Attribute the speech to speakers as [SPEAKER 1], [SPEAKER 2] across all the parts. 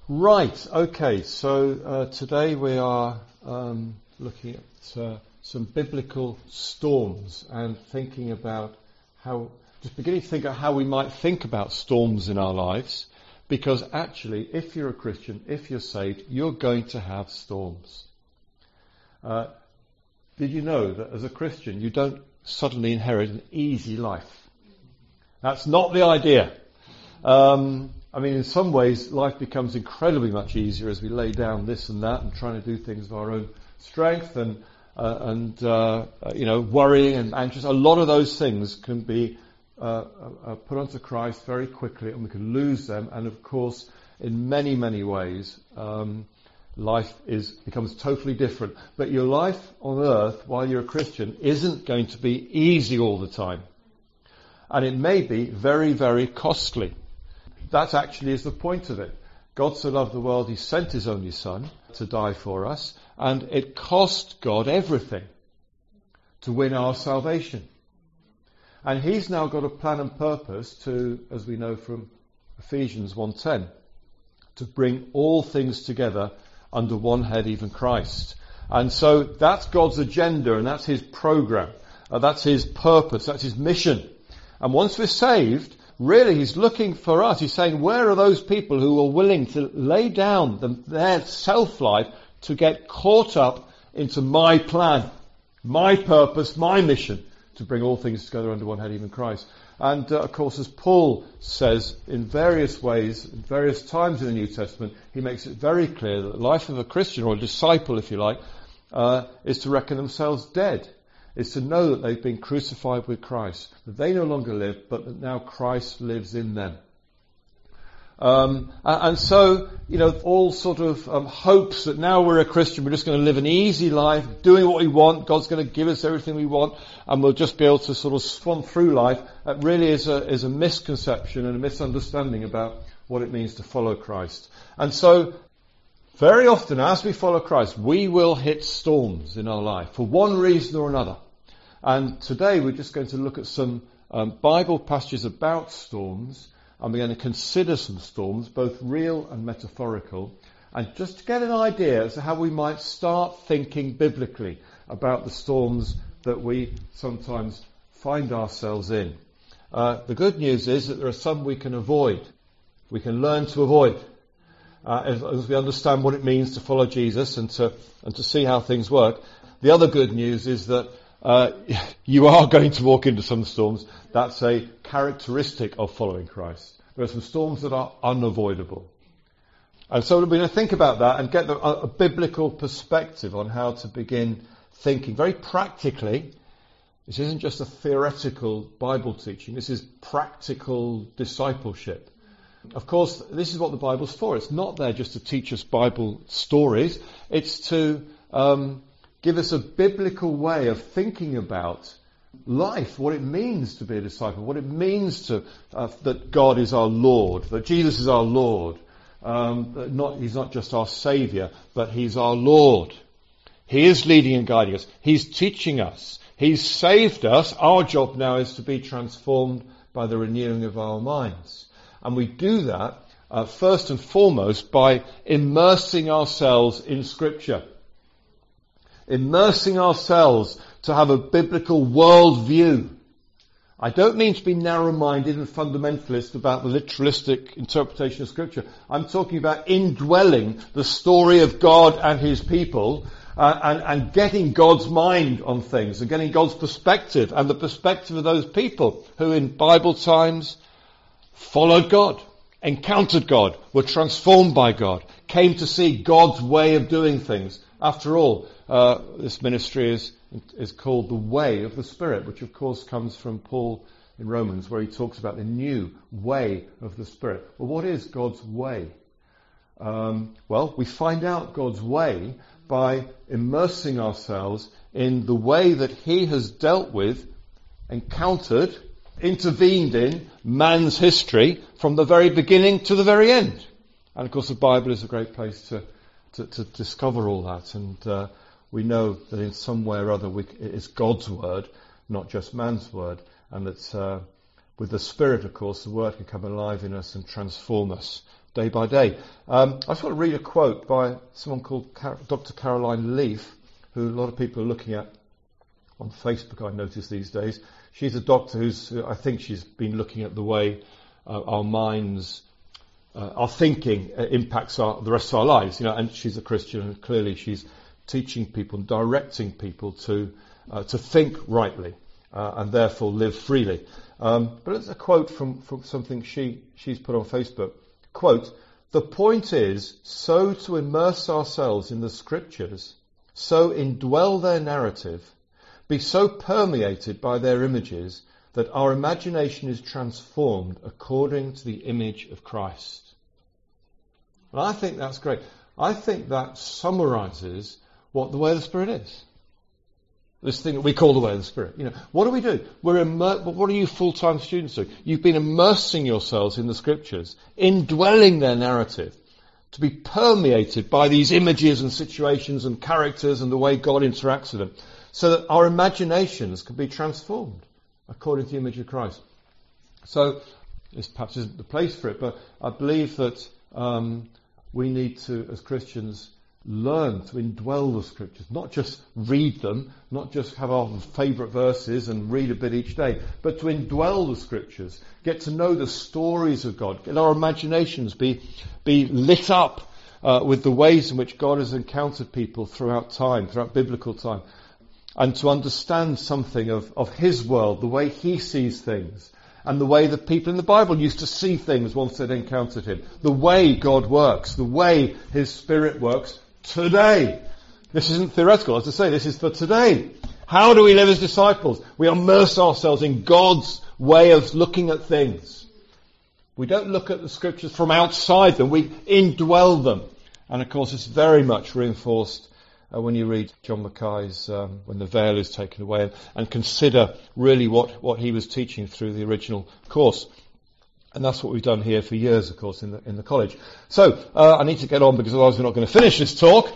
[SPEAKER 1] Right, okay, so today we are looking at some biblical storms and thinking about beginning to think of how we might think about storms in our lives, because actually, if you're a Christian, if you're saved, you're going to have storms. Did you know that as a Christian, you don't suddenly inherit an easy life? That's not the idea. In some ways, life becomes incredibly much easier as we lay down this and that and trying to do things of our own strength and worrying and anxious. A lot of those things can be put onto Christ very quickly, and we can lose them. And of course, in many, many ways, life becomes totally different. But your life on earth, while you're a Christian, isn't going to be easy all the time. And it may be very, very costly. That actually is the point of it. God so loved the world, he sent his only Son to die for us, and it cost God everything to win our salvation. And he's now got a plan and purpose to, as we know from Ephesians 1:10, to bring all things together under one head, even Christ. And so that's God's agenda, and that's his program. That's his purpose, that's his mission. And once we're saved, really, he's looking for us. He's saying, where are those people who are willing to lay down their self-life to get caught up into my plan, my purpose, my mission, to bring all things together under one head, even Christ? And, of course, as Paul says in various ways, in various times in the New Testament, he makes it very clear that the life of a Christian, or a disciple, if you like, is to reckon themselves dead. Is to know that they've been crucified with Christ, that they no longer live, but that now Christ lives in them. And so, all sort of hopes that now we're a Christian, we're just going to live an easy life, doing what we want, God's going to give us everything we want, and we'll just be able to sort of swan through life. That really is a misconception and a misunderstanding about what it means to follow Christ. And so, very often, as we follow Christ, we will hit storms in our life for one reason or another. And today we're just going to look at some Bible passages about storms, and we're going to consider some storms, both real and metaphorical, and just to get an idea as to how we might start thinking biblically about the storms that we sometimes find ourselves in. The good news is that there are some we can avoid. We can learn to avoid. As we understand what it means to follow Jesus and to see how things work. The other good news is that you are going to walk into some storms. That's a characteristic of following Christ. There are some storms that are unavoidable. And so we're going to think about that and get a biblical perspective on how to begin thinking very practically. This isn't just a theoretical Bible teaching. This is practical discipleship. Of course, this is what the Bible's for. It's not there just to teach us Bible stories. It's to give us a biblical way of thinking about life, what it means to be a disciple, what it means that God is our Lord, that Jesus is our Lord. He's not just our Saviour, but he's our Lord. He is leading and guiding us. He's teaching us. He's saved us. Our job now is to be transformed by the renewing of our minds. And we do that first and foremost by immersing ourselves in Scripture. Immersing ourselves to have a biblical worldview. I don't mean to be narrow-minded and fundamentalist about the literalistic interpretation of Scripture. I'm talking about indwelling the story of God and his people and getting God's mind on things and getting God's perspective and the perspective of those people who in Bible times followed God, encountered God, were transformed by God, came to see God's way of doing things. After all, this ministry is called the way of the Spirit, which of course comes from Paul in Romans, where he talks about the new way of the Spirit. Well, what is God's way? We find out God's way by immersing ourselves in the way that he has dealt with, encountered, intervened in man's history from the very beginning to the very end. And of course the Bible is a great place to discover all that. And we know that in some way or other it is God's word, not just man's word. And that with the Spirit, of course, the word can come alive in us and transform us day by day. I just want to read a quote by someone called Dr. Caroline Leaf, who a lot of people are looking at on Facebook, I notice these days. She's a doctor I think she's been looking at the way our minds, our thinking impacts the rest of our lives. And she's a Christian, and clearly she's teaching people and directing people to think rightly and therefore live freely. But it's a quote from something she's put on Facebook. Quote, "The point is so to immerse ourselves in the scriptures, so indwell their narrative, be so permeated by their images that our imagination is transformed according to the image of Christ." And I think that's great. I think that summarizes what the way of the Spirit is. This thing that we call the way of the Spirit. What do we do? What are you full-time students doing? You've been immersing yourselves in the scriptures, indwelling their narrative, to be permeated by these images and situations and characters and the way God interacts with them, so that our imaginations can be transformed according to the image of Christ. So, this perhaps isn't the place for it, but I believe that we need to, as Christians, learn to indwell the scriptures, not just read them, not just have our favourite verses and read a bit each day, but to indwell the scriptures, get to know the stories of God, get our imaginations be lit up with the ways in which God has encountered people throughout time, throughout biblical time, and to understand something of His world, the way He sees things, and the way that people in the Bible used to see things once they'd encountered Him, the way God works, the way His Spirit works today. This isn't theoretical, as I say, this is for today. How do we live as disciples? We immerse ourselves in God's way of looking at things. We don't look at the scriptures from outside them, we indwell them. And of course it's very much reinforced when you read John Mackay's When the Veil is Taken Away, and consider really what he was teaching through the original course. And that's what we've done here for years, of course, in the college. So, I need to get on because otherwise we're not going to finish this talk.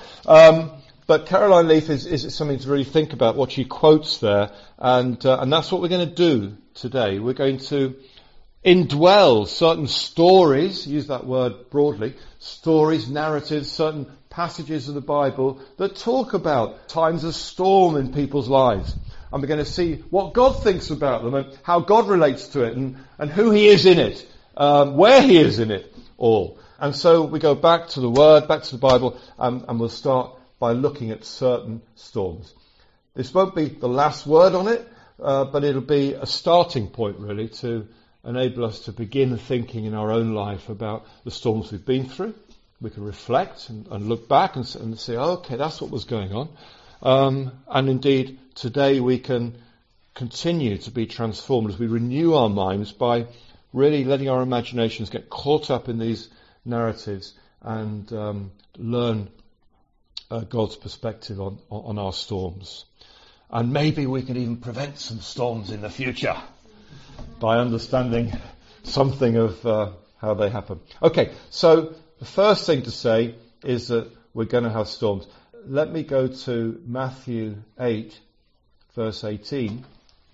[SPEAKER 1] But Caroline Leaf is something to really think about, what she quotes there. And that's what we're going to do today. We're going to indwell certain stories, use that word broadly, stories, narratives, certain passages of the Bible that talk about times of storm in people's lives. And we're going to see what God thinks about them and how God relates to it and who He is in it, where He is in it all. And so we go back to the Word, back to the Bible, and we'll start by looking at certain storms. This won't be the last word on it, but it'll be a starting point really to enable us to begin thinking in our own life about the storms we've been through. We can reflect and look back and say, oh, okay, that's what was going on. And indeed, today we can continue to be transformed as we renew our minds by really letting our imaginations get caught up in these narratives and learn God's perspective on our storms. And maybe we can even prevent some storms in the future by understanding something of how they happen. Okay, so the first thing to say is that we're going to have storms. Let me go to Matthew 8, verse 18.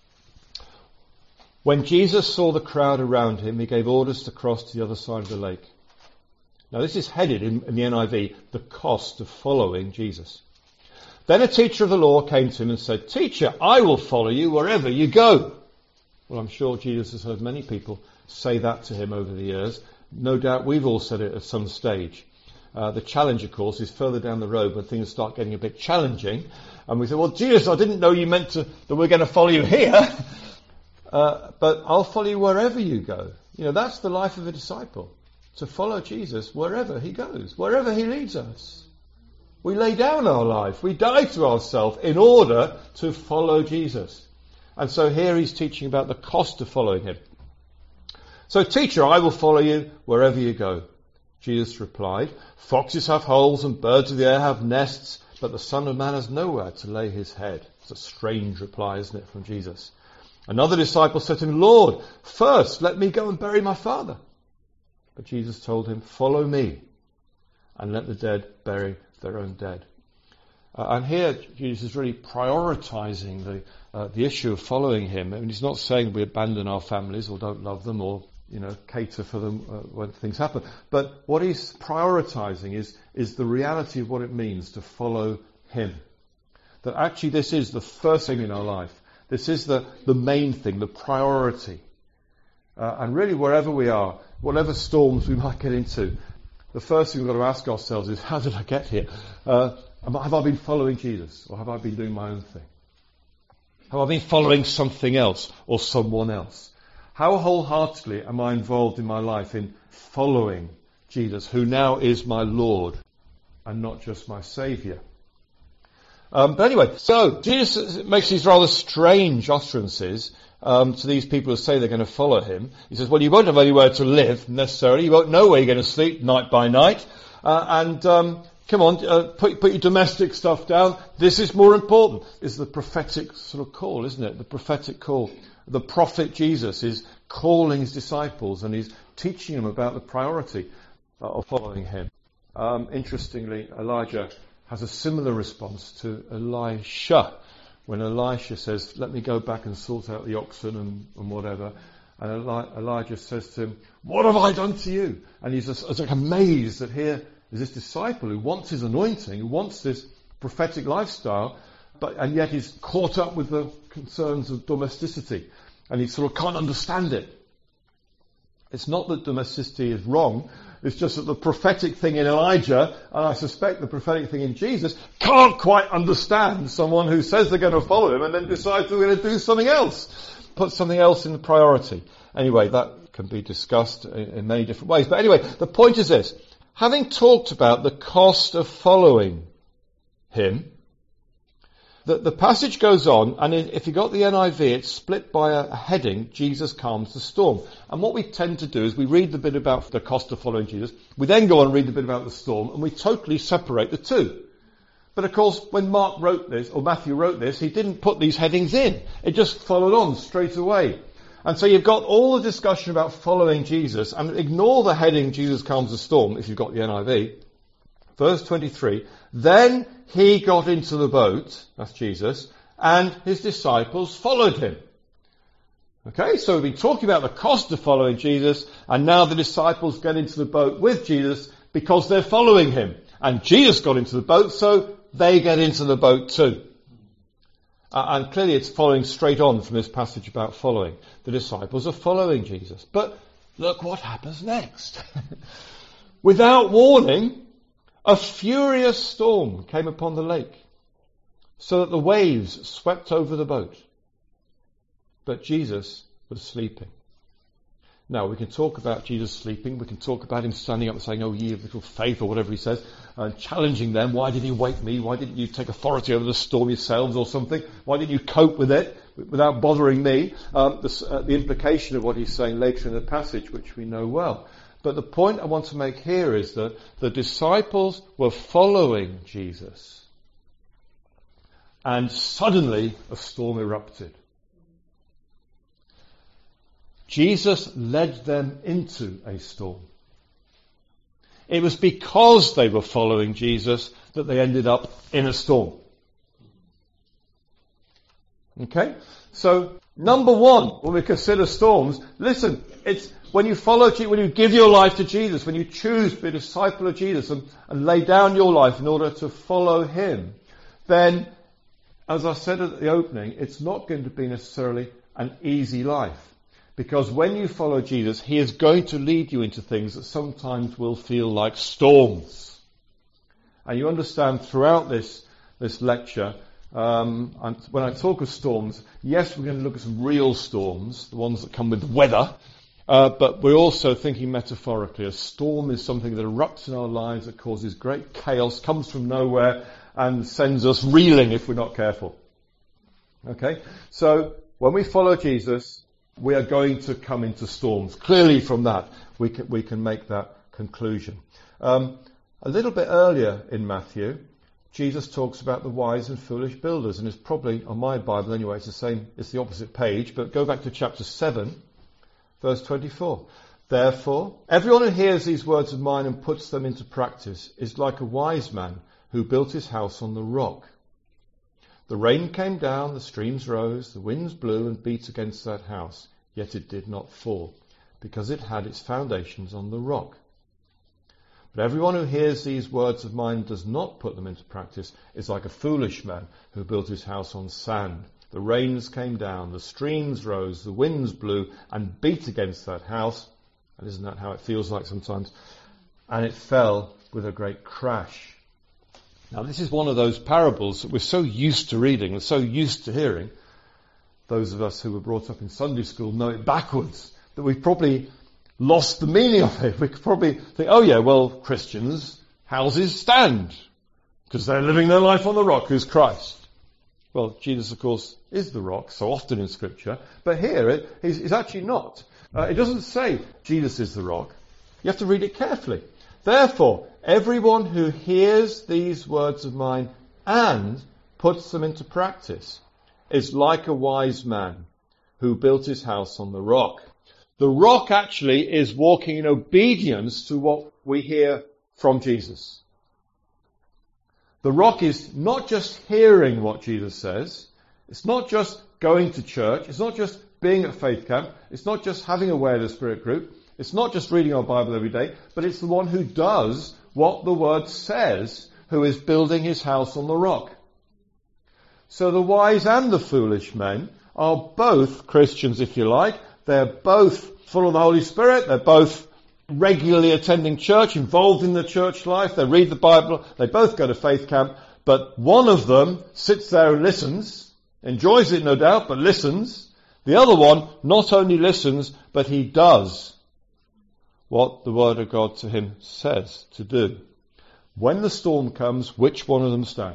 [SPEAKER 1] When Jesus saw the crowd around him, he gave orders to cross to the other side of the lake. Now this is headed in the NIV, the cost of following Jesus. Then a teacher of the law came to him and said, "Teacher, I will follow you wherever you go." Well, I'm sure Jesus has heard many people say that to him over the years. No doubt we've all said it at some stage. The challenge, of course, is further down the road when things start getting a bit challenging. And we say, well, Jesus, I didn't know you meant that we're going to follow you here. But I'll follow you wherever you go. That's the life of a disciple. To follow Jesus wherever he goes, wherever he leads us. We lay down our life. We die to ourselves in order to follow Jesus. And so here he's teaching about the cost of following him. So, teacher, I will follow you wherever you go. Jesus replied, "Foxes have holes and birds of the air have nests, but the Son of Man has nowhere to lay his head." It's a strange reply, isn't it, from Jesus? Another disciple said to him, "Lord, first let me go and bury my father." But Jesus told him, "Follow me and let the dead bury their own dead." And here Jesus is really prioritizing the issue of following him. I mean, he's not saying we abandon our families or don't love them or cater for them when things happen. But what he's prioritizing is the reality of what it means to follow him. That actually this is the first thing in our life. This is the main thing, the priority. And really wherever we are, whatever storms we might get into, the first thing we've got to ask ourselves is, how did I get here? Have I been following Jesus? Or have I been doing my own thing? Have I been following something else or someone else? How wholeheartedly am I involved in my life in following Jesus, who now is my Lord and not just my Saviour? But anyway, so Jesus makes these rather strange utterances to these people who say they're going to follow him. He says, well, you won't have anywhere to live necessarily. You won't know where you're going to sleep night by night. Come on, put your domestic stuff down. This is more important. It's the prophetic sort of call, isn't it? The prophetic call. The prophet Jesus is calling his disciples and he's teaching them about the priority of following him. Interestingly, Elijah has a similar response to Elisha. When Elisha says, let me go back and sort out the oxen and whatever. And Elijah says to him, what have I done to you? And he's just like amazed that here is this disciple who wants his anointing, who wants this prophetic lifestyle, and yet he's caught up with the concerns of domesticity. And he sort of can't understand it. It's not that domesticity is wrong. It's just that the prophetic thing in Elijah, and I suspect the prophetic thing in Jesus, can't quite understand someone who says they're going to follow him and then decides they're going to do something else. Put something else in the priority. Anyway, that can be discussed in many different ways. But anyway, the point is this. Having talked about the cost of following him, the passage goes on, and if you got the NIV, it's split by a heading, Jesus calms the storm. And what we tend to do is we read the bit about the cost of following Jesus, we then go on and read the bit about the storm, and we totally separate the two. But of course, when Mark wrote this, or Matthew wrote this, he didn't put these headings in. It just followed on straight away. And so you've got all the discussion about following Jesus, and ignore the heading, Jesus calms the storm, if you've got the NIV. Verse 23, then he got into the boat, that's Jesus, and his disciples followed him. Okay, so we've been talking about the cost of following Jesus, and now the disciples get into the boat with Jesus because they're following him. And Jesus got into the boat, so they get into the boat too. And clearly it's following straight on from this passage about following. The disciples are following Jesus. But look what happens next. Without warning, a furious storm came upon the lake, so that the waves swept over the boat. But Jesus was sleeping. Now, we can talk about Jesus sleeping. We can talk about him standing up and saying, oh, ye of little faith, or whatever he says, and challenging them. Why did he wake me? Why didn't you take authority over the storm yourselves or something? Why didn't you cope with it without bothering me? The implication of what he's saying later in the passage, which we know well. But the point I want to make here is that the disciples were following Jesus, and suddenly a storm erupted. Jesus led them into a storm. It was because they were following Jesus that they ended up in a storm. Okay? So, number one, when we consider storms, listen, it's when you follow Jesus, when you give your life to Jesus, when you choose to be a disciple of Jesus and lay down your life in order to follow him, then, as I said at the opening, it's not going to be necessarily an easy life. Because when you follow Jesus, he is going to lead you into things that sometimes will feel like storms. And you understand throughout this lecture, and when I talk of storms, yes, we're going to look at some real storms, the ones that come with weather, but we're also thinking metaphorically. A storm is something that erupts in our lives, that causes great chaos, comes from nowhere, and sends us reeling if we're not careful. Okay? So, when we follow Jesus, we are going to come into storms. Clearly from that, we can make that conclusion. A little bit earlier in Matthew, Jesus talks about the wise and foolish builders, and it's probably, on my Bible anyway, it's the same, it's the opposite page, but go back to chapter 7, verse 24. Therefore, everyone who hears these words of mine and puts them into practice is like a wise man who built his house on the rock. The rain came down, the streams rose, the winds blew and beat against that house, yet it did not fall, because it had its foundations on the rock. But everyone who hears these words of mine and does not put them into practice is like a foolish man who built his house on sand. The rains came down, the streams rose, the winds blew and beat against that house. And isn't that how it feels like sometimes? And it fell with a great crash. Now this is one of those parables that we're so used to reading and so used to hearing. Those of us who were brought up in Sunday school know it backwards, that we've probably lost the meaning of it. We could probably think, oh yeah, well, Christians' houses stand because they're living their life on the rock, who's Christ. Well, Jesus, of course, is the rock, so often in Scripture, but here he's actually not. It doesn't say Jesus is the rock. You have to read it carefully. Therefore, everyone who hears these words of mine and puts them into practice is like a wise man who built his house on the rock. The rock actually is walking in obedience to what we hear from Jesus. The rock is not just hearing what Jesus says. It's not just going to church. It's not just being at faith camp. It's not just having a Way of the Spirit group. It's not just reading our Bible every day, but it's the one who does what the Word says, who is building his house on the rock. So the wise and the foolish men are both Christians, if you like. They're both full of the Holy Spirit. They're both regularly attending church, involved in the church life. They read the Bible. They both go to faith camp. But one of them sits there and listens, enjoys it no doubt, but listens. The other one not only listens, but he does what the Word of God to him says to do. When the storm comes, which one of them stands?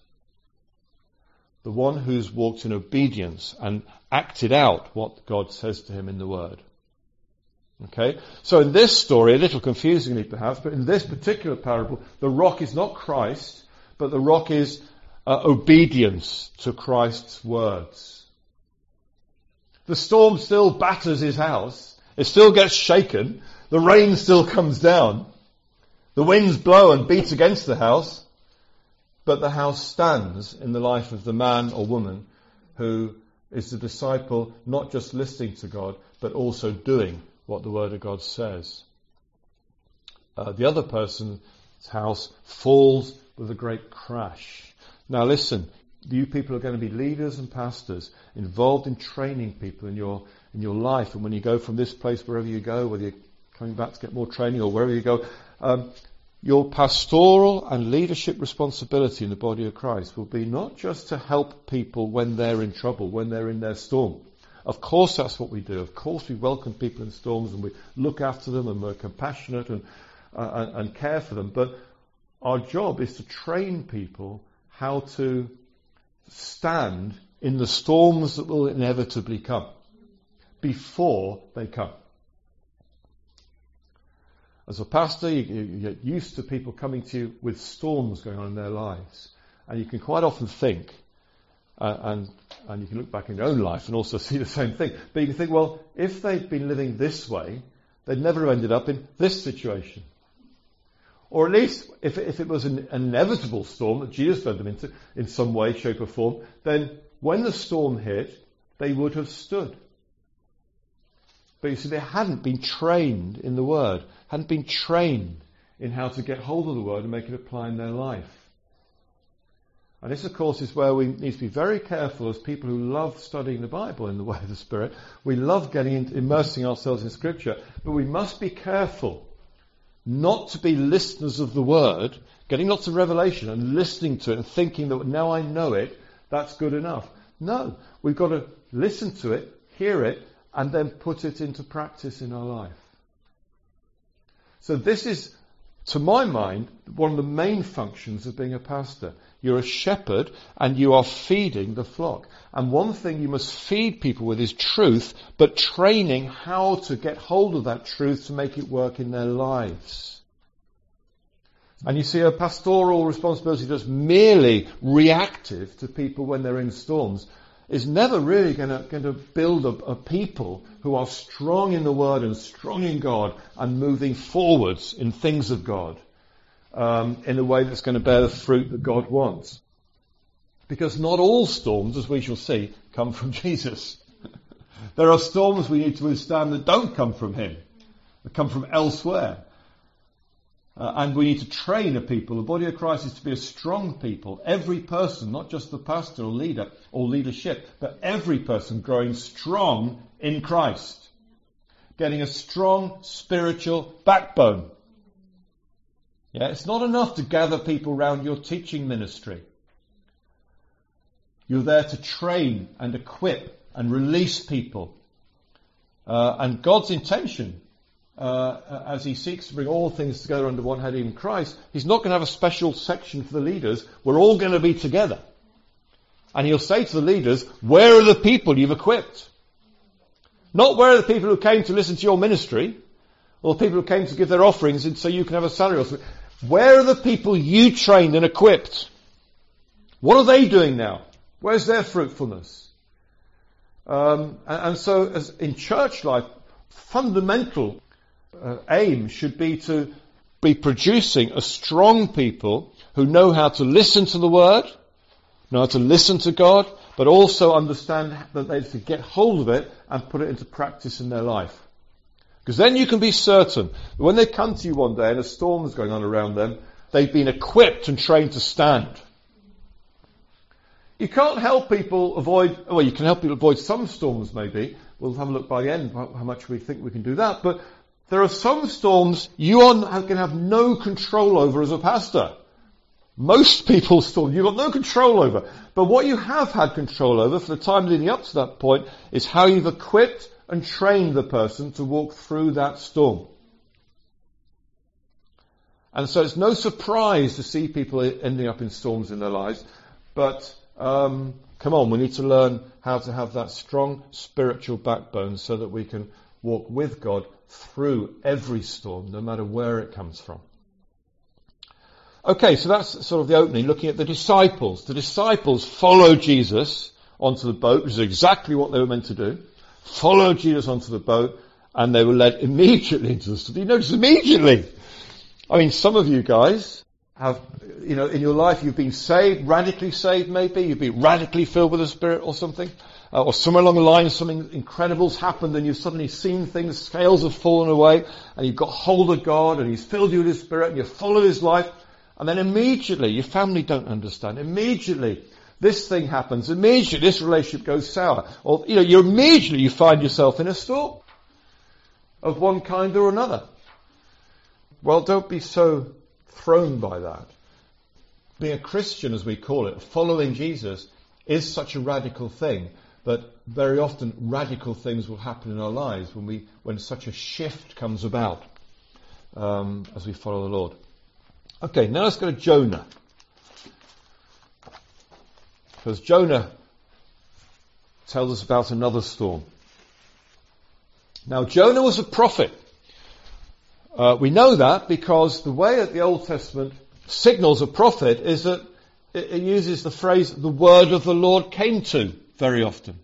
[SPEAKER 1] The one who's walked in obedience and acted out what God says to him in the Word. Okay? So in this story, a little confusingly perhaps, but in this particular parable, the rock is not Christ, but the rock is obedience to Christ's words. The storm still batters his house. It still gets shaken. The rain still comes down. The winds blow and beat against the house. But the house stands in the life of the man or woman who is the disciple, not just listening to God, but also doing what the Word of God says. The other person's house falls with a great crash. Now listen, you people are going to be leaders and pastors involved in training people in your life. And when you go from this place, wherever you go, whether you're coming back to get more training or wherever you go, your pastoral and leadership responsibility in the body of Christ will be not just to help people when they're in trouble, when they're in their storm. Of course that's what we do. Of course we welcome people in storms and we look after them and we're compassionate and care for them. But our job is to train people how to stand in the storms that will inevitably come before they come. As a pastor, you get used to people coming to you with storms going on in their lives. And you can quite often think, and you can look back in your own life and also see the same thing, but you can think, well, if they'd been living this way, they'd never have ended up in this situation. Or at least, if it was an inevitable storm that Jesus led them into, in some way, shape or form, then when the storm hit, they would have stood. But you see, they hadn't been trained in the Word, hadn't been trained in how to get hold of the Word and make it apply in their life. And this, of course, is where we need to be very careful as people who love studying the Bible in the way of the Spirit. We love immersing ourselves in Scripture, but we must be careful not to be listeners of the Word, getting lots of revelation and listening to it and thinking that now I know it, that's good enough. No, we've got to listen to it, hear it, and then put it into practice in our life. So this is, to my mind, one of the main functions of being a pastor. You're a shepherd and you are feeding the flock. And one thing you must feed people with is truth, but training how to get hold of that truth to make it work in their lives. And you see, a pastoral responsibility that's merely reactive to people when they're in storms is never really going to build a people who are strong in the Word and strong in God and moving forwards in things of God in a way that's going to bear the fruit that God wants. Because not all storms, as we shall see, come from Jesus. There are storms we need to withstand that don't come from him, that come from elsewhere. And we need to train a people. The body of Christ is to be a strong people. Every person, not just the pastor or leader or leadership, but every person growing strong in Christ. Getting a strong spiritual backbone. Yeah, it's not enough to gather people around your teaching ministry. You're there to train and equip and release people. And God's intention, as he seeks to bring all things together under one head in Christ, he's not going to have a special section for the leaders. We're all going to be together. And he'll say to the leaders, where are the people you've equipped? Not where are the people who came to listen to your ministry, or the people who came to give their offerings and so you can have a salary or something. Where are the people you trained and equipped? What are they doing now? Where's their fruitfulness? And so as in church life, fundamental aim should be to be producing a strong people who know how to listen to the word, know how to listen to God, but also understand that they have to get hold of it and put it into practice in their life. Because then you can be certain that when they come to you one day and a storm is going on around them, they've been equipped and trained to stand. You can't help people avoid, well, you can help people avoid some storms maybe. We'll have a look by the end how much we think we can do that. But there are some storms you can have no control over as a pastor. Most people's storms you've got no control over. But what you have had control over for the time leading up to that point is how you've equipped and trained the person to walk through that storm. And so it's no surprise to see people ending up in storms in their lives. But come on, we need to learn how to have that strong spiritual backbone so that we can walk with God through every storm, no matter where it comes from. Okay, so that's sort of the opening, looking at the disciples. The disciples followed Jesus onto the boat, which is exactly what they were meant to do. Followed Jesus onto the boat, and they were led immediately into the storm. You notice immediately. I mean, some of you guys have, in your life you've been saved, radically saved maybe, you've been radically filled with the Spirit or something, or somewhere along the line something incredible's happened and you've suddenly seen things, scales have fallen away, and you've got hold of God and he's filled you with his Spirit and you follow his life. And then immediately, your family don't understand. Immediately, this thing happens. Immediately, this relationship goes sour. Or, you find yourself in a storm of one kind or another. Well, don't be so thrown by that. Being a Christian, as we call it, following Jesus, is such a radical thing. But very often, radical things will happen in our lives when such a shift comes about as we follow the Lord. Okay, now let's go to Jonah. Because Jonah tells us about another storm. Now, Jonah was a prophet. We know that because the way that the Old Testament signals a prophet is that it uses the phrase, the word of the Lord came to, very often.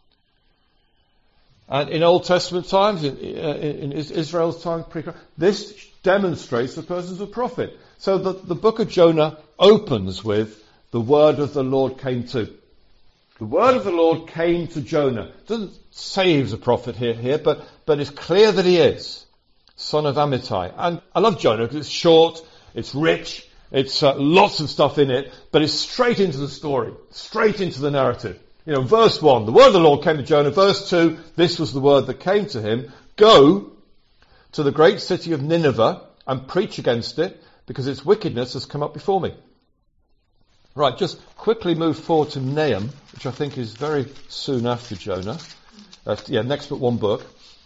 [SPEAKER 1] And in Old Testament times, in Israel's time, this demonstrates the person as a prophet. So the book of Jonah opens with, the word of the Lord came to. The word of the Lord came to Jonah. It doesn't say he was a prophet here, but it's clear that he is. Son of Amittai. And I love Jonah because it's short, it's rich, it's lots of stuff in it, but it's straight into the story, straight into the narrative. Verse 1, the word of the Lord came to Jonah. Verse 2, this was the word that came to him. Go to the great city of Nineveh and preach against it, because its wickedness has come up before me. Right, just quickly move forward to Nahum, which I think is very soon after Jonah. Next but one book.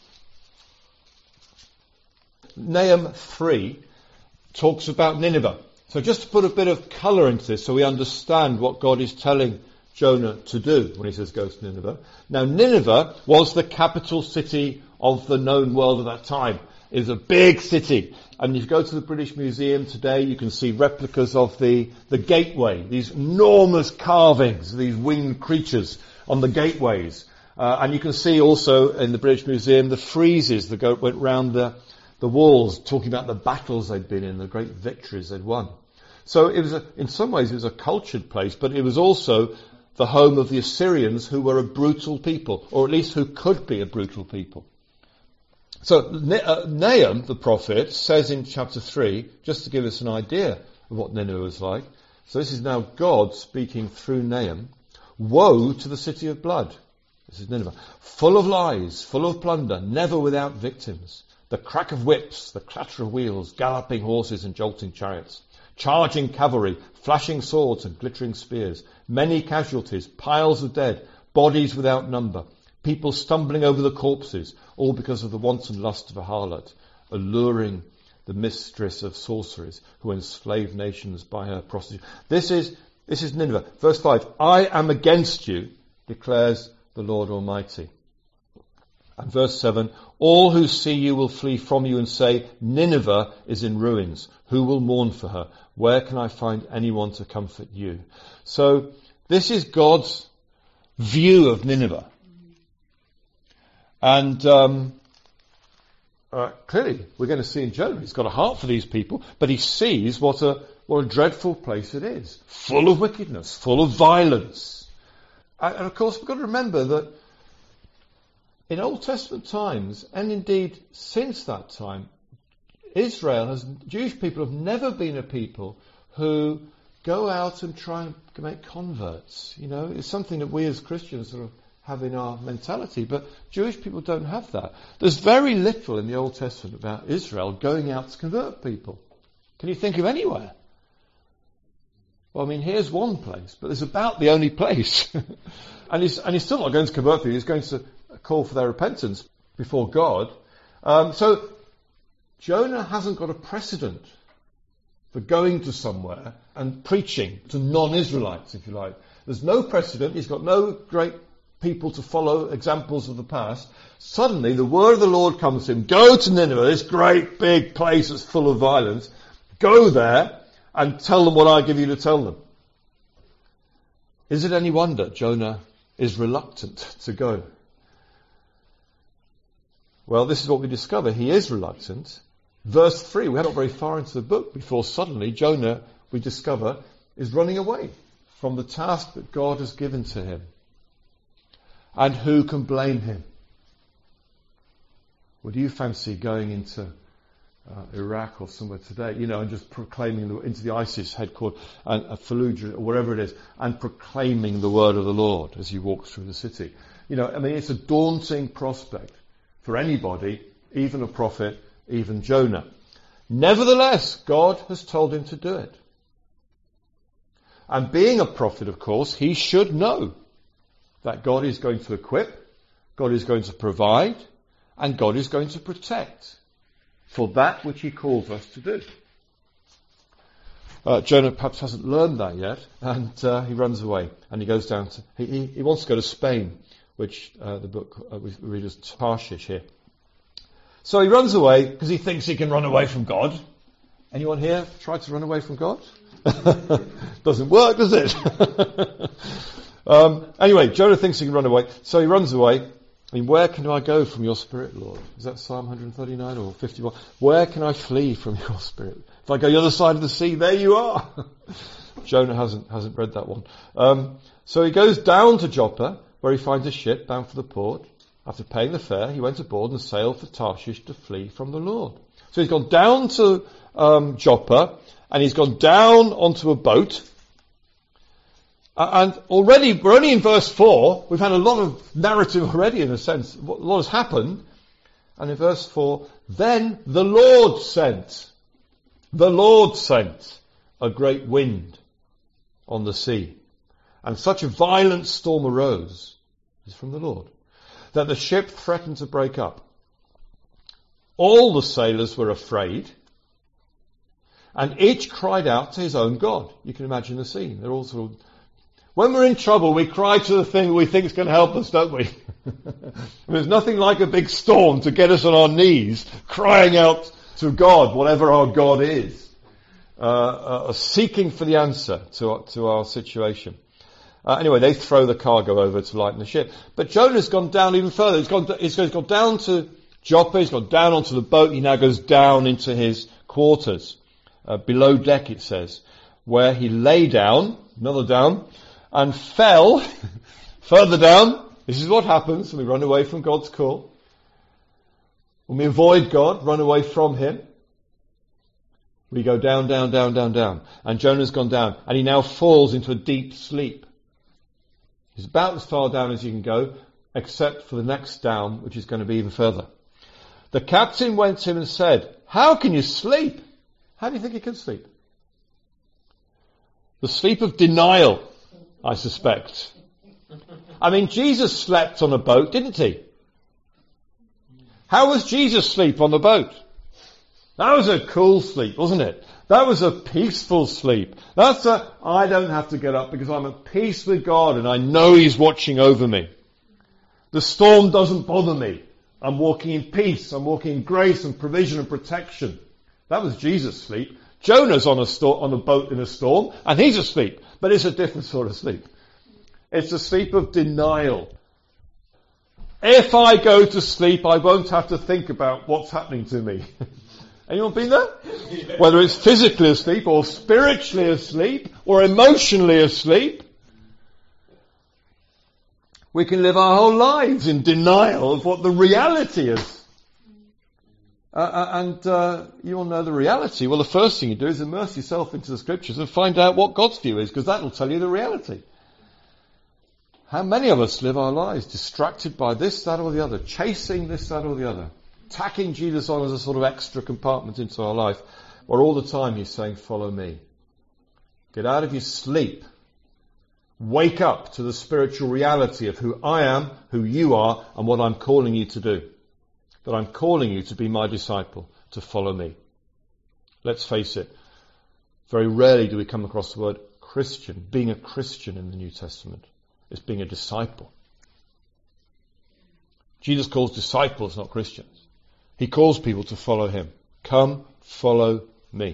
[SPEAKER 1] Nahum 3 talks about Nineveh. So just to put a bit of colour into this so we understand what God is telling Jonah to do when he says go to Nineveh. Now Nineveh was the capital city of the known world at that time. It was a big city. And if you go to the British Museum today, you can see replicas of the gateway, these enormous carvings, these winged creatures on the gateways. And you can see also in the British Museum the friezes that went round the walls, talking about the battles they'd been in, the great victories they'd won. So it was in some ways it was a cultured place, but it was also the home of the Assyrians, who were a brutal people, or at least who could be a brutal people. So Nahum, the prophet, says in chapter 3, just to give us an idea of what Nineveh was like. So this is now God speaking through Nahum. Woe to the city of blood. This is Nineveh. Full of lies, full of plunder, never without victims. The crack of whips, the clatter of wheels, galloping horses and jolting chariots. Charging cavalry, flashing swords and glittering spears. Many casualties, piles of dead, bodies without number. People stumbling over the corpses, all because of the wanton lust of a harlot, alluring the mistress of sorceries, who enslaved nations by her prostitution. This is Nineveh. Verse 5, I am against you, declares the Lord Almighty. And verse 7, all who see you will flee from you and say, Nineveh is in ruins. Who will mourn for her? Where can I find anyone to comfort you? So this is God's view of Nineveh. And clearly we're going to see in Jonah, he's got a heart for these people, but he sees what a dreadful place it is. Full of wickedness, full of violence. And of course we've got to remember that in Old Testament times, and indeed since that time, Jewish people have never been a people who go out and try and make converts. You know, it's something that we as Christians sort of have in our mentality, but Jewish people don't have that. There's very little in the Old Testament about Israel going out to convert people. Can you think of anywhere? Well, I mean, here's one place, but it's about the only place. and he's still not going to convert people. He's going to call for their repentance before God. So Jonah hasn't got a precedent for going to somewhere and preaching to non-Israelites, if you like. There's no precedent. He's got no great people to follow, examples of the past. Suddenly the word of the Lord comes to him. Go to Nineveh, this great big place that's full of violence. Go there and tell them what I give you to tell them. Is it any wonder Jonah is reluctant to go? Well, this is what we discover. He is reluctant. Verse 3, we hadn't got very far into the book before suddenly Jonah, we discover, is running away from the task that God has given to him. And who can blame him? Would you fancy going into Iraq or somewhere today, and just proclaiming into the ISIS headquarters and Fallujah or wherever it is, and proclaiming the word of the Lord as you walk through the city? It's a daunting prospect for anybody, even a prophet, even Jonah. Nevertheless, God has told him to do it. And being a prophet, of course, he should know that God is going to equip, God is going to provide, and God is going to protect for that which he calls us to do. Jonah perhaps hasn't learned that yet, and he runs away, and he goes down to, he wants to go to Spain, which the book we read as Tarshish here. So he runs away because he thinks he can run away from God. Anyone here try to run away from God? Doesn't work, does it? Anyway, Jonah thinks he can run away, so he runs away. Where can I go from your spirit, Lord? Is that Psalm 139 or 51? Where can I flee from your spirit? If I go the other side of the sea, there you are. Jonah hasn't read that one. So he goes down to Joppa, where he finds a ship bound for the port. After paying the fare, he went aboard and sailed for Tarshish to flee from the Lord. So he's gone down to Joppa, and he's gone down onto a boat. And already, we're only in verse 4, we've had a lot of narrative already in a sense. A lot has happened. And in verse 4, then the Lord sent a great wind on the sea. And such a violent storm arose, this is from the Lord, that the ship threatened to break up. All the sailors were afraid, and each cried out to his own God. You can imagine the scene. They're all sort of, when we're in trouble, we cry to the thing we think is going to help us, don't we? There's nothing like a big storm to get us on our knees, crying out to God, whatever our God is, seeking for the answer to our situation. Anyway, they throw the cargo over to lighten the ship. But Jonah's gone down even further. He's gone down to Joppa. He's gone down onto the boat. He now goes down into his quarters, below deck, it says, where he lay down, another down, and fell further down. This is what happens when we run away from God's call. When we avoid God, run away from him, we go down, down, down, down, down. And Jonah's gone down, and he now falls into a deep sleep. He's about as far down as you can go, except for the next down, which is going to be even further. The captain went to him and said, "How can you sleep?" How do you think he can sleep? The sleep of denial, I suspect. I mean, Jesus slept on a boat, didn't he? How was Jesus sleep on the boat? That was a cool sleep, wasn't it? That was a peaceful sleep. That's I don't have to get up because I'm at peace with God and I know he's watching over me. The storm doesn't bother me. I'm walking in peace. I'm walking in grace and provision and protection. That was Jesus' sleep. Jonah's on a boat in a storm and he's asleep. But it's a different sort of sleep. It's a sleep of denial. If I go to sleep, I won't have to think about what's happening to me. Anyone been there? Yeah. Whether it's physically asleep or spiritually asleep or emotionally asleep, we can live our whole lives in denial of what the reality is. You all know the reality. Well, the first thing you do is immerse yourself into the scriptures and find out what God's view is, because that will tell you the reality. How many of us live our lives distracted by this, that or the other, chasing this, that or the other, tacking Jesus on as a sort of extra compartment into our life, where all the time he's saying, "Follow me." Get out of your sleep. Wake up to the spiritual reality of who I am, who you are, and what I'm calling you to do. That I'm calling you to be my disciple, to follow me. Let's face it, very rarely do we come across the word Christian. Being a Christian in the New Testament is being a disciple. Jesus calls disciples, not Christians. He calls people to follow him. Come, follow me.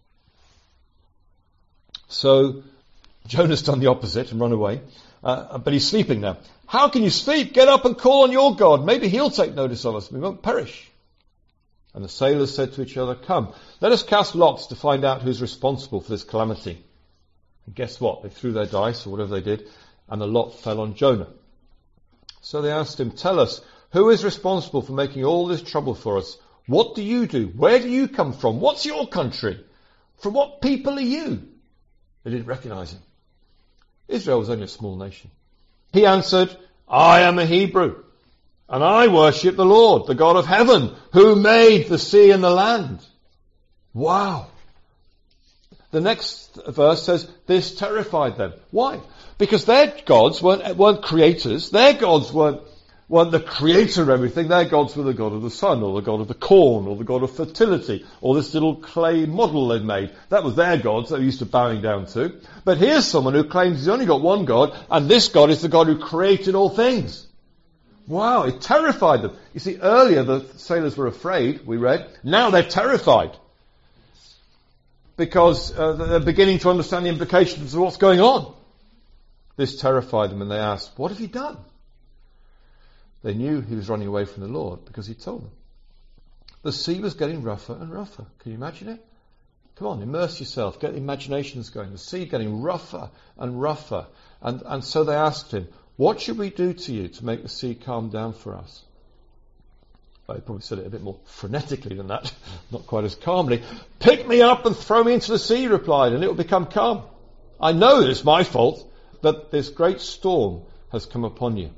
[SPEAKER 1] So, Jonah's done the opposite and run away, but he's sleeping now. How can you sleep? Get up and call on your God. Maybe he'll take notice of us. We won't perish. And the sailors said to each other, "Come, let us cast lots to find out who's responsible for this calamity." And guess what? They threw their dice or whatever they did, and the lot fell on Jonah. So they asked him, "Tell us, who is responsible for making all this trouble for us? What do you do? Where do you come from? What's your country? From what people are you?" They didn't recognize him. Israel was only a small nation. He answered, "I am a Hebrew, and I worship the Lord, the God of heaven, who made the sea and the land." Wow. The next verse says, this terrified them. Why? Because their gods weren't creators. Their gods weren't the creator of everything. Their gods were the god of the sun, or the god of the corn, or the god of fertility, or this little clay model they'd made. That was their gods they were used to bowing down to. But here's someone who claims he's only got one God, and this God is the God who created all things. Wow, it terrified them. You see, earlier the sailors were afraid, we read. Now they're terrified. Because they're beginning to understand the implications of what's going on. This terrified them, and they asked, "What have you done?" They knew he was running away from the Lord because he told them. The sea was getting rougher and rougher. Can you imagine it? Come on, immerse yourself. Get the imaginations going. The sea getting rougher and rougher. And so they asked him, "What should we do to you to make the sea calm down for us?" Well, he probably said it a bit more frenetically than that. Not quite as calmly. "Pick me up and throw me into the sea," he replied, "and it will become calm. I know it's my fault that this great storm has come upon you."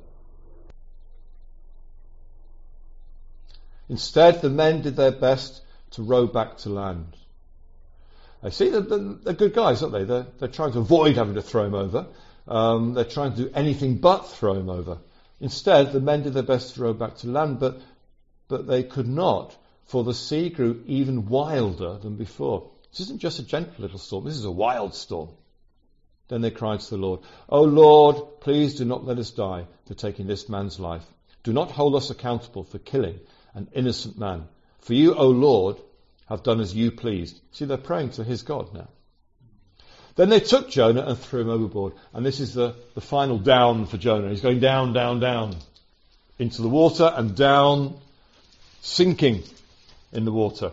[SPEAKER 1] Instead, the men did their best to row back to land. I see they're good guys, aren't they? They're trying to avoid having to throw him over. They're trying to do anything but throw him over. Instead, the men did their best to row back to land, but they could not, for the sea grew even wilder than before. This isn't just a gentle little storm, this is a wild storm. Then they cried to the Lord, "O Lord, please do not let us die for taking this man's life. Do not hold us accountable for killing an innocent man. For you, O Lord, have done as you pleased." See, they're praying to his God now. Then they took Jonah and threw him overboard. And this is the final down for Jonah. He's going down, down, down into the water and down, sinking in the water.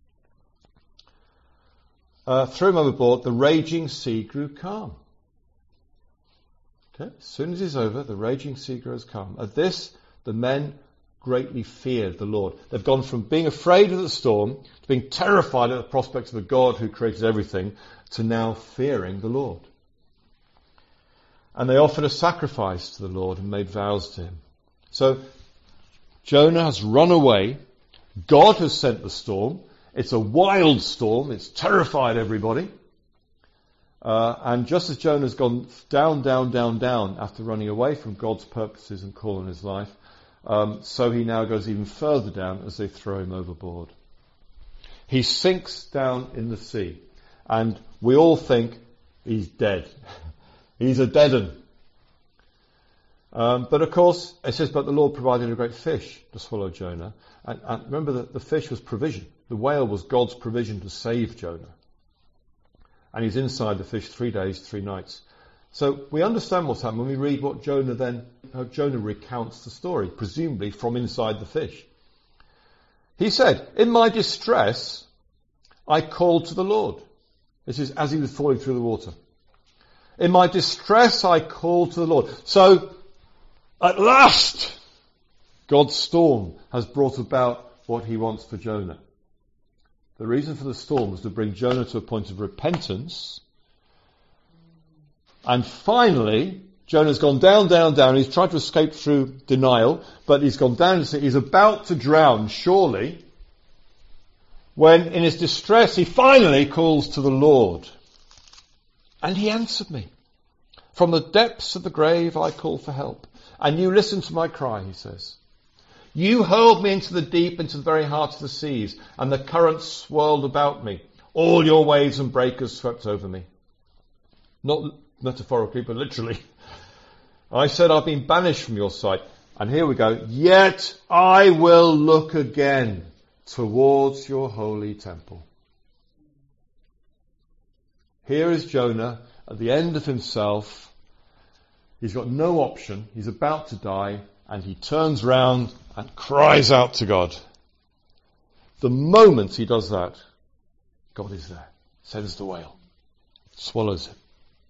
[SPEAKER 1] Threw him overboard. The raging sea grew calm. Okay? As soon as it's over, the raging sea grows calm. At this, the men greatly feared the Lord. They've gone from being afraid of the storm to being terrified at the prospect of the God who created everything to now fearing the Lord. And they offered a sacrifice to the Lord and made vows to him. So Jonah has run away. God has sent the storm. It's a wild storm. It's terrified everybody. And just as Jonah's gone down after running away from God's purposes and call in his life, so he now goes even further down as they throw him overboard. He sinks down in the sea, and we all think he's dead. He's a dead 'un. But of course, it says, but the Lord provided a great fish to swallow Jonah. And remember that the fish was provision. The whale was God's provision to save Jonah. And he's inside the fish 3 days, 3 nights. So we understand what's happened when we read how Jonah recounts the story, presumably from inside the fish. He said, in my distress, I called to the Lord. This is as he was falling through the water. In my distress, I called to the Lord. So, at last, God's storm has brought about what he wants for Jonah. The reason for the storm was to bring Jonah to a point of repentance. And finally, Jonah's gone down. He's tried to escape through denial, but he's gone down. He's about to drown, surely, when in his distress he finally calls to the Lord. And he answered me. From the depths of the grave I call for help. And you listened to my cry, he says. You hurled me into the deep, into the very heart of the seas, and the currents swirled about me. All your waves and breakers swept over me. Not metaphorically, but literally. I said, I've been banished from your sight. And here we go. Yet I will look again towards your holy temple. Here is Jonah at the end of himself. He's got no option. He's about to die. And he turns round and cries out to God. The moment he does that, God is there. Sends the whale. Swallows him.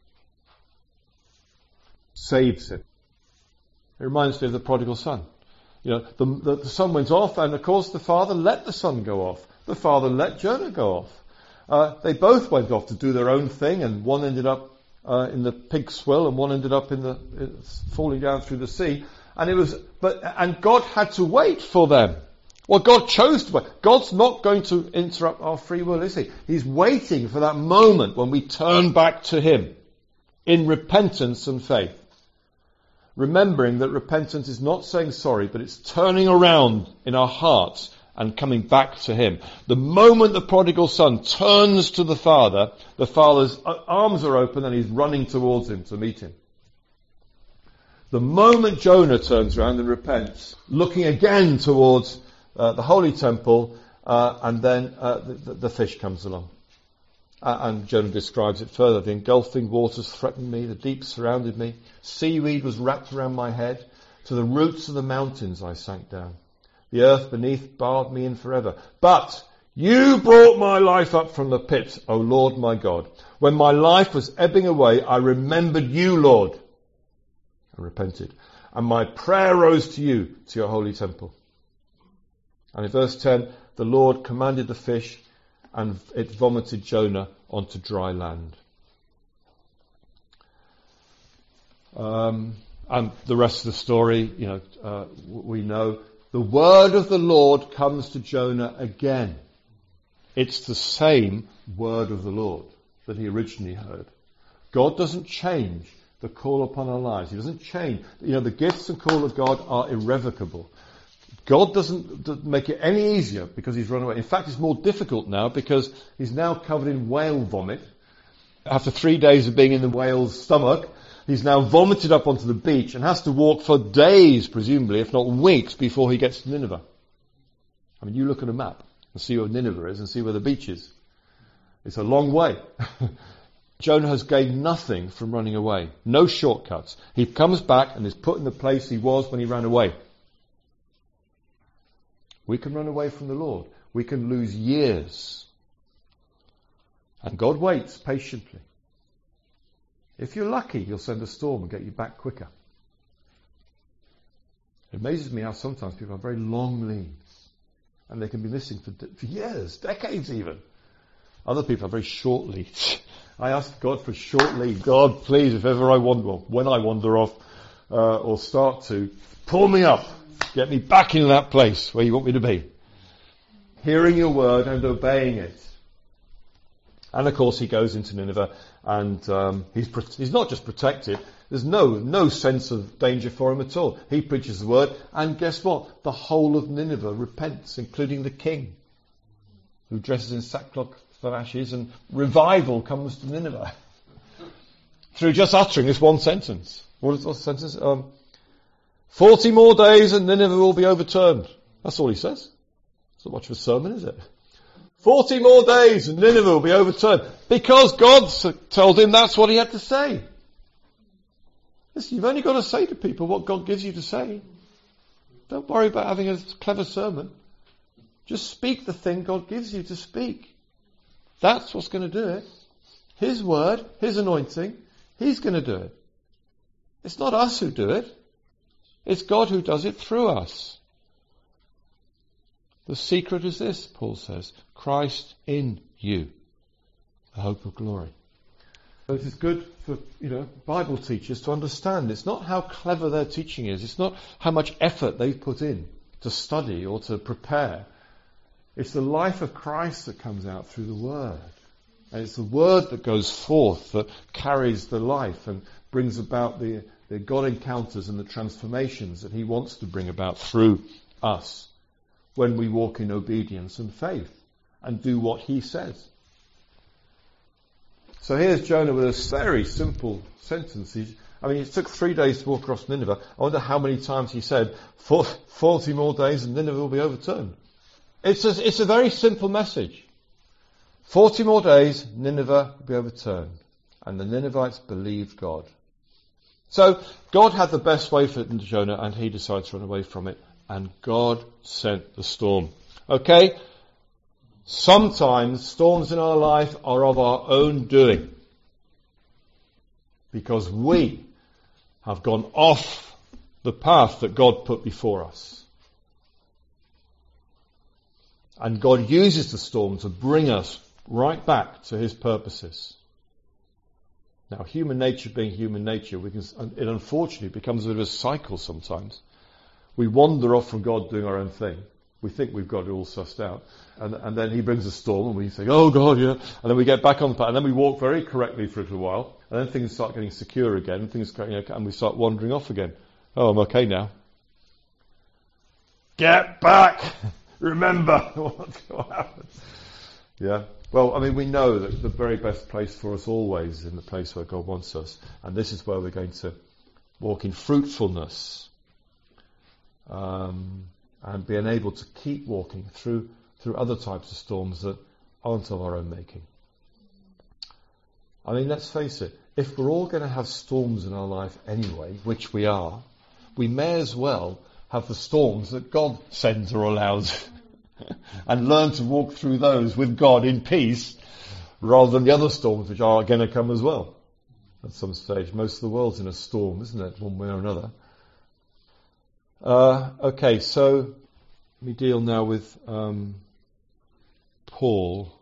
[SPEAKER 1] Saves him. It reminds me of the prodigal son. You know, the son went off, and of course the father let the son go off. The father let Jonah go off. They both went off to do their own thing, and one ended up in the pig swill, and one ended up falling down through the sea. And God had to wait for them. Well, God chose to wait. God's not going to interrupt our free will, is he? He's waiting for that moment when we turn back to him in repentance and faith. Remembering that repentance is not saying sorry, but it's turning around in our hearts and coming back to him. The moment the prodigal son turns to the father's arms are open and he's running towards him to meet him. The moment Jonah turns around and repents, looking again towards the holy temple, and then the fish comes along. And Jonah describes it further. The engulfing waters threatened me, the deep surrounded me, seaweed was wrapped around my head, to the roots of the mountains I sank down. The earth beneath barred me in forever. But you brought my life up from the pit, O Lord my God. When my life was ebbing away, I remembered you, Lord. I repented. And my prayer rose to you, to your holy temple. And in verse 10, the Lord commanded the fish, and it vomited Jonah onto dry land. And the rest of the story, we know. The word of the Lord comes to Jonah again. It's the same word of the Lord that he originally heard. God doesn't change the call upon our lives. He doesn't change. The gifts and call of God are irrevocable. God doesn't make it any easier because he's run away. In fact, it's more difficult now because he's now covered in whale vomit. After 3 days of being in the whale's stomach, he's now vomited up onto the beach and has to walk for days, presumably, if not weeks, before he gets to Nineveh. I mean, you look at a map and see where Nineveh is and see where the beach is. It's a long way. Jonah has gained nothing from running away. No shortcuts. He comes back and is put in the place he was when he ran away. We can run away from the Lord. We can lose years. And God waits patiently. If you're lucky, he'll send a storm and get you back quicker. It amazes me how sometimes people have very long leads, and they can be missing for years, decades even. Other people have very short leads. I ask God for a short lead. God, please, if ever I wander, well, when I wander off or start to, pull me up. Get me back into that place where you want me to be. Hearing your word and obeying it. And of course he goes into Nineveh and he's not just protected. There's no sense of danger for him at all. He preaches the word and guess what? The whole of Nineveh repents, including the king, who dresses in sackcloth and ashes, and revival comes to Nineveh through just uttering this one sentence. What's the sentence? 40 more days and Nineveh will be overturned. That's all he says. It's not much of a sermon, is it? 40 more days and Nineveh will be overturned. Because God told him that's what he had to say. Listen, you've only got to say to people what God gives you to say. Don't worry about having a clever sermon. Just speak the thing God gives you to speak. That's what's going to do it. His word, His anointing, He's going to do it. It's not us who do it. It's God who does it through us. The secret is this, Paul says, Christ in you, the hope of glory. So this is good for, Bible teachers to understand. It's not how clever their teaching is. It's not how much effort they've put in to study or to prepare. It's the life of Christ that comes out through the Word. And it's the Word that goes forth that carries the life and brings about the God encounters and the transformations that He wants to bring about through us when we walk in obedience and faith and do what He says. So here's Jonah with a very simple sentence. It took 3 days to walk across Nineveh. I wonder how many times he said, 40 more days and Nineveh will be overturned. It's a very simple message. 40 more days, Nineveh will be overturned. And the Ninevites believed God. So God had the best way for Jonah, and he decided to run away from it. And God sent the storm. Okay? Sometimes storms in our life are of our own doing. Because we have gone off the path that God put before us. And God uses the storm to bring us right back to His purposes. Now, human nature being human nature, it unfortunately becomes a bit of a cycle sometimes. We wander off from God doing our own thing. We think we've got it all sussed out. And then He brings a storm and we say, oh God, yeah. And then we get back on the path and then we walk very correctly for a little while. And then things start getting secure again. And we start wandering off again. Oh, I'm okay now. Get back! Remember what happened. Yeah. Well, we know that the very best place for us always is in the place where God wants us. And this is where we're going to walk in fruitfulness. And being able to keep walking through other types of storms that aren't of our own making. Let's face it, if we're all going to have storms in our life anyway, which we are, we may as well have the storms that God sends or allows and learn to walk through those with God in peace rather than the other storms which are going to come as well at some stage. Most of the world's in a storm, isn't it, one way or another? Okay, so let me deal now with Paul.